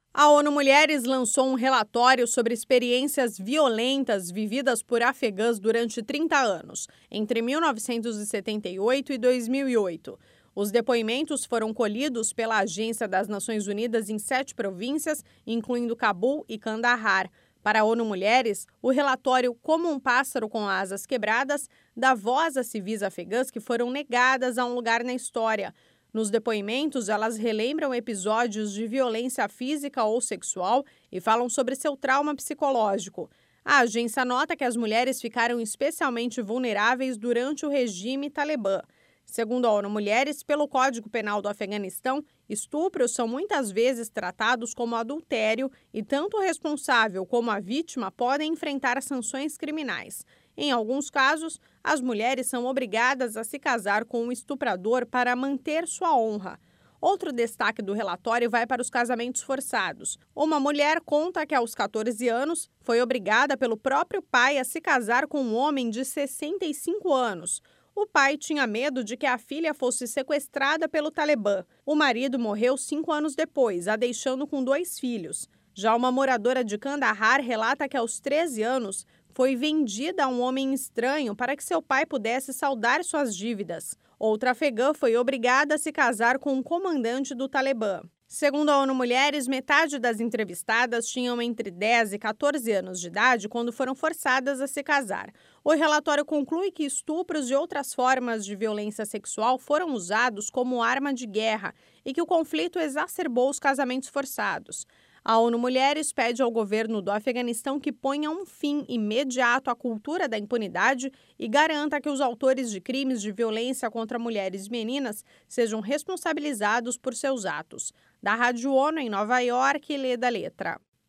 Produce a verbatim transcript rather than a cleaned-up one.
A ONU Mulheres lançou um relatório sobre experiências violentas vividas por afegãs durante trinta anos, entre mil novecentos e setenta e oito e dois mil e oito. Os depoimentos foram colhidos pela Agência das Nações Unidas em sete províncias, incluindo Cabul e Kandahar. Para a ONU Mulheres, o relatório Como um Pássaro com Asas Quebradas dá voz a civis afegãs que foram negadas a um lugar na história. Nos depoimentos, elas relembram episódios de violência física ou sexual e falam sobre seu trauma psicológico. A agência nota que as mulheres ficaram especialmente vulneráveis durante o regime talibã. Segundo a ONU Mulheres, pelo Código Penal do Afeganistão, estupros são muitas vezes tratados como adultério e tanto o responsável como a vítima podem enfrentar sanções criminais. Em alguns casos, as mulheres são obrigadas a se casar com um estuprador para manter sua honra. Outro destaque do relatório vai para os casamentos forçados. Uma mulher conta que, aos catorze anos, foi obrigada pelo próprio pai a se casar com um homem de sessenta e cinco anos. O pai tinha medo de que a filha fosse sequestrada pelo Talibã. O marido morreu cinco anos depois, a deixando com dois filhos. Já uma moradora de Kandahar relata que, aos treze anos, foi vendida a um homem estranho para que seu pai pudesse saldar suas dívidas. Outra afegã foi obrigada a se casar com um comandante do Talibã. Segundo a ONU Mulheres, metade das entrevistadas tinham entre dez e catorze anos de idade quando foram forçadas a se casar. O relatório conclui que estupros e outras formas de violência sexual foram usados como arma de guerra e que o conflito exacerbou os casamentos forçados. A ONU Mulheres pede ao governo do Afeganistão que ponha um fim imediato à cultura da impunidade e garanta que os autores de crimes de violência contra mulheres e meninas sejam responsabilizados por seus atos. Da Rádio ONU em Nova York, Leda Letra.